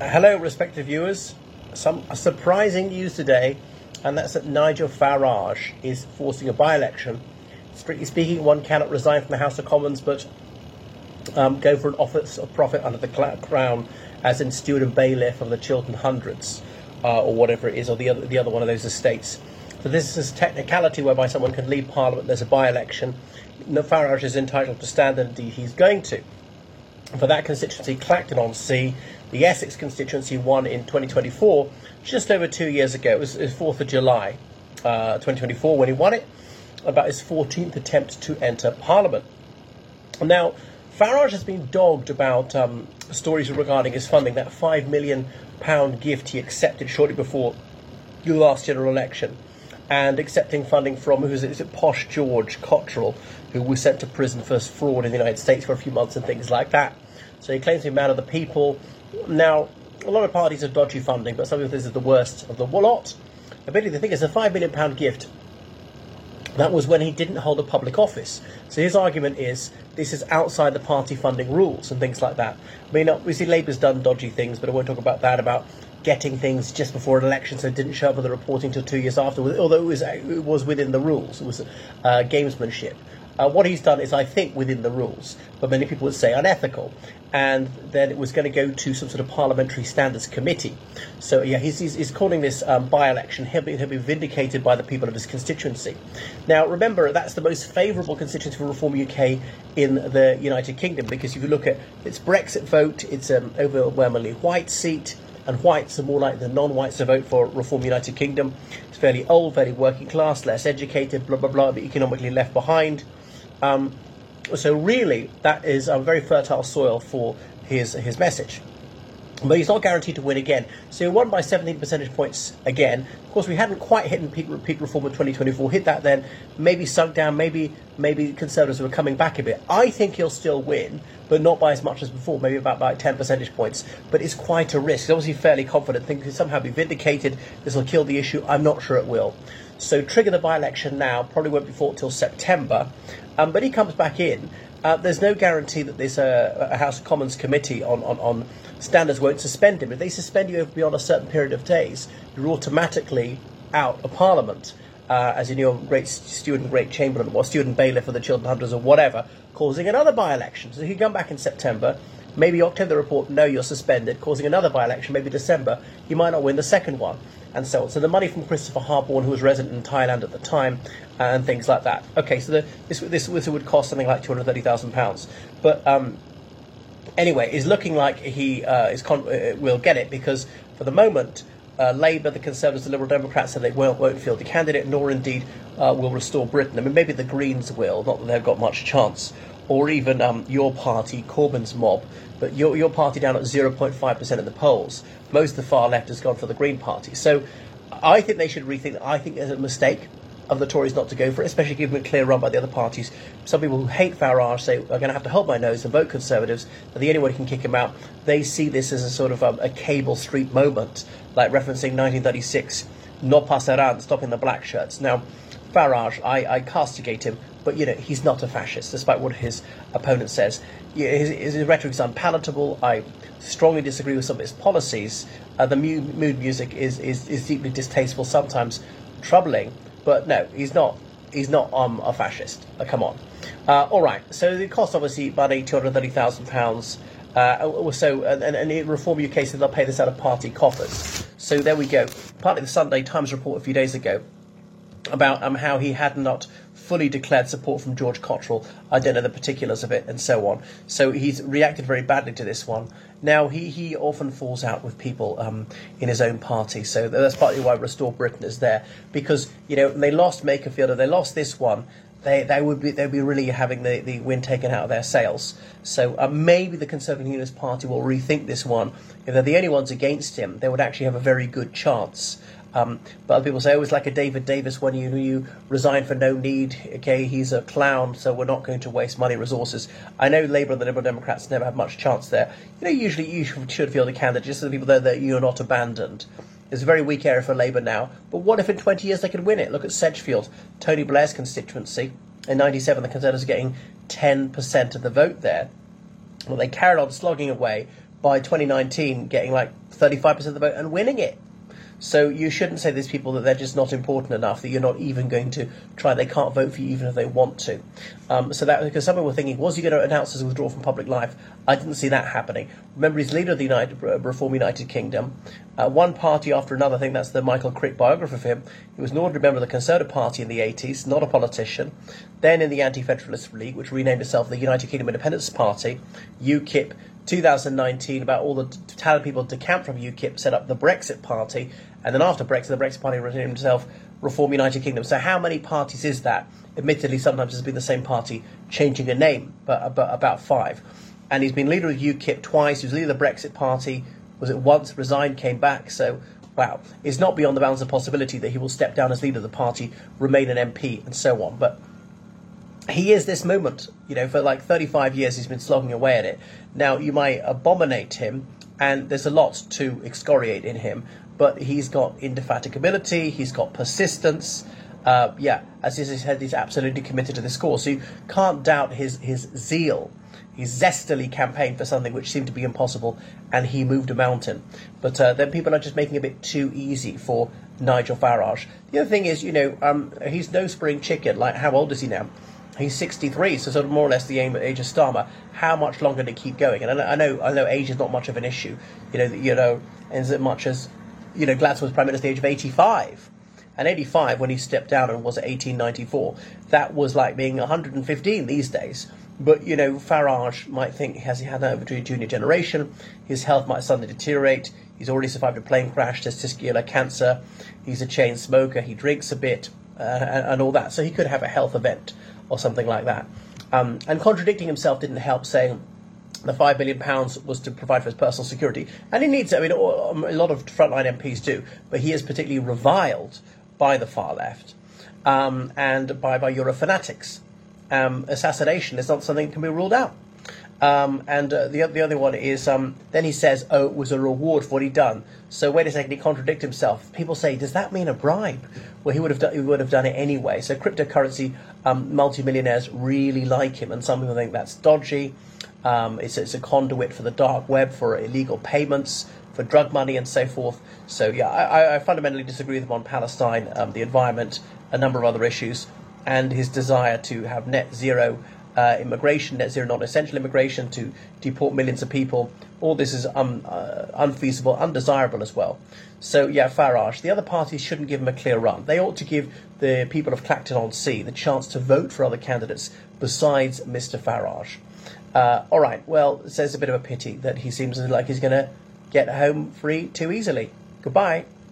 Hello, respected viewers. Some surprising news today, and that's that Nigel Farage is forcing a by-election. Strictly speaking, one cannot resign from the House of Commons, but go for an office of profit under the Crown, as in steward and bailiff of the Chiltern Hundreds, or whatever it is, or the other one of those estates. So this is a technicality whereby someone can leave Parliament. There's a by-election. Farage is entitled to stand, and indeed he's going to. For that constituency, Clacton-on-Sea, the Essex constituency won in 2024, just over 2 years ago. It was 4th of July 2024 when he won it, about his 14th attempt to enter Parliament. Now, Farage has been dogged about stories regarding his funding, that £5 million gift he accepted shortly before the last general election, and accepting funding from, is it Posh George Cottrell, who was sent to prison for fraud in the United States for a few months and things like that. So he claims to be a man of the people. Now, a lot of parties have dodgy funding, but some of this is the worst of the lot. Admittedly, the thing is, a £5 million gift, that was when he didn't hold a public office. So his argument is, this is outside the party funding rules and things like that. I mean, obviously Labour's done dodgy things, but I won't talk about that, about getting things just before an election, so it didn't show up in the reporting until 2 years after, although it was within the rules. It was gamesmanship. What he's done is, I think, within the rules, but many people would say unethical. And then it was going to go to some sort of parliamentary standards committee. So yeah, he's calling this by-election. He'll be vindicated by the people of his constituency. Now remember, that's the most favourable constituency for Reform UK in the United Kingdom, because if you look at its Brexit vote, it's an overwhelmingly white seat, and whites are more likely than non-whites to vote for Reform United Kingdom. It's fairly old, very working class, less educated, blah blah blah, but economically left behind. So really, that is a very fertile soil for his message. But he's not guaranteed to win again. So he won by 17 percentage points again. Of course, we hadn't quite hit peak reform in 2024. Hit that then, maybe sunk down, maybe Conservatives were coming back a bit. I think he'll still win, but not by as much as before, maybe about by 10 percentage points. But it's quite a risk. He's obviously fairly confident, thinking he'll somehow be vindicated. This will kill the issue. I'm not sure it will. So trigger the by-election now, probably won't be fought till September. But he comes back in. There's no guarantee that this a House of Commons committee on standards won't suspend him. If they suspend you beyond a certain period of days, you're automatically out of Parliament, as in your great steward and great chamberlain, or steward and bailiff of the Chiltern Hundreds or whatever, causing another by-election. So he can come back in September, maybe October the report, no, you're suspended, causing another by-election, maybe December, you might not win the second one, and so on. So the money from Christopher Harborne, who was resident in Thailand at the time, and things like that. Okay, so this would cost something like £230,000. But anyway, it's looking like he will get it, because for the moment, Labour, the Conservatives, the Liberal Democrats said they won't field a candidate, nor indeed will Restore Britain. I mean, maybe the Greens will, not that they've got much chance, or even your party, Corbyn's mob, but your party down at 0.5% in the polls. Most of the far left has gone for the Green Party. So I think they should rethink. I think there's a mistake of the Tories not to go for it, especially given a clear run by the other parties. Some people who hate Farage say, I'm going to have to hold my nose and vote Conservatives, but the only way who can kick him out. They see this as a sort of a Cable Street moment, like referencing 1936, no passerán, stopping the black shirts. Now, Farage, I castigate him, but he's not a fascist, despite what his opponent says. His rhetoric is unpalatable. I strongly disagree with some of his policies. The mood music is deeply distasteful, sometimes troubling. But no, he's not a fascist. Come on. All right. So the cost, obviously, about £230,000. So and in Reform UK said they'll pay this out of party coffers. So there we go. Partly the Sunday Times report a few days ago about how he had not fully declared support from George Cottrell. I don't know the particulars of it, and so on. So he's reacted very badly to this one. Now, he often falls out with people in his own party, so that's partly why Restore Britain is there. Because, they lost Makerfield, and they lost this one, they'd be really having the wind taken out of their sails. So maybe the Conservative Unionist Party will rethink this one. If they're the only ones against him, they would actually have a very good chance. But other people say, it's like a David Davis when you resign for no need. Okay, he's a clown, so we're not going to waste money, resources. I know Labour and the Liberal Democrats never have much chance there. Usually you should field a candidate just so the people there that you're not abandoned. It's a very weak area for Labour now. But what if in 20 years they could win it? Look at Sedgefield, Tony Blair's constituency. In 97, the Conservatives are getting 10% of the vote there. Well, they carried on slogging away, by 2019 getting like 35% of the vote and winning it. So you shouldn't say to these people that they're just not important enough, that you're not even going to try. They can't vote for you even if they want to. So that, because some people were thinking, was he going to announce his withdrawal from public life? I didn't see that happening. Remember, he's leader of the Reform United Kingdom. One party after another, I think that's the Michael Crick biography of him. He was an ordinary member of the Conservative Party in the 80s, not a politician. Then in the Anti-Federalist League, which renamed itself the United Kingdom Independence Party, UKIP. 2019, about all the talented people decamped from UKIP, set up the Brexit Party, and then after Brexit, the Brexit Party renamed itself Reform United Kingdom. So how many parties is that? Admittedly, sometimes it's been the same party changing a name, but about 5. And he's been leader of UKIP twice. He was leader of the Brexit Party. Was it once? Resigned, came back. So, wow. It's not beyond the bounds of possibility that he will step down as leader of the party, remain an MP, and so on. But he is this moment, for like 35 years he's been slogging away at it. Now, you might abominate him, and there's a lot to excoriate in him, but he's got indefatigability, he's got persistence. As he said, he's absolutely committed to this cause. So you can't doubt his zeal. He zestily campaigned for something which seemed to be impossible, and he moved a mountain. But then people are just making it a bit too easy for Nigel Farage. The other thing is, he's no spring chicken. Like, how old is he now? He's 63, so sort of more or less the age of Starmer. How much longer to keep going? And I know age is not much of an issue. As much as Gladstone was Prime Minister at the age of 85. And 85, when he stepped down and was at 1894, that was like being 115 these days. But, Farage might think, has he had over to a junior generation? His health might suddenly deteriorate. He's already survived a plane crash, testicular cancer. He's a chain smoker. He drinks a bit and all that. So he could have a health event or something like that. And contradicting himself didn't help, saying the £5 billion was to provide for his personal security. And he needs it. I mean, a lot of frontline MPs do. But he is particularly reviled by the far left and by Eurofanatics. Assassination is not something that can be ruled out. The other one is, then he says, it was a reward for what he'd done. So wait a second, he contradicted himself. People say, does that mean a bribe? Well, he would have done it anyway. So cryptocurrency multimillionaires really like him, and some people think that's dodgy. It's a conduit for the dark web, for illegal payments, for drug money, and so forth. So I fundamentally disagree with him on Palestine, the environment, a number of other issues, and his desire to have net zero immigration, net zero non-essential immigration, to deport millions of people. All this is unfeasible, undesirable as well. So, Farage. The other parties shouldn't give him a clear run. They ought to give the people of Clacton-on-Sea the chance to vote for other candidates besides Mr. Farage. All right, well, it's a bit of a pity that he seems like he's going to get home free too easily. Goodbye.